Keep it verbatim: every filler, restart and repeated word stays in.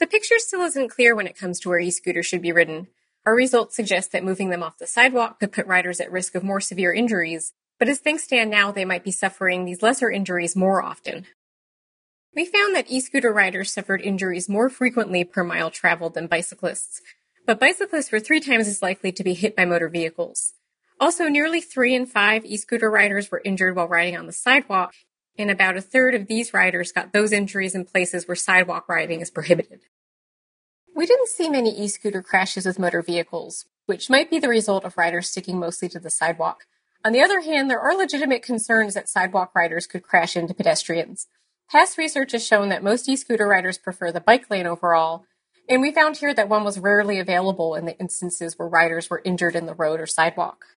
The picture still isn't clear when it comes to where e-scooters should be ridden. Our results suggest that moving them off the sidewalk could put riders at risk of more severe injuries, but as things stand now, they might be suffering these lesser injuries more often. We found that e-scooter riders suffered injuries more frequently per mile traveled than bicyclists, but bicyclists were three times as likely to be hit by motor vehicles. Also, nearly three in five e-scooter riders were injured while riding on the sidewalk, and about a third of these riders got those injuries in places where sidewalk riding is prohibited. We didn't see many e-scooter crashes with motor vehicles, which might be the result of riders sticking mostly to the sidewalk. On the other hand, there are legitimate concerns that sidewalk riders could crash into pedestrians. Past research has shown that most e-scooter riders prefer the bike lane overall, and we found here that one was rarely available in the instances where riders were injured in the road or sidewalk.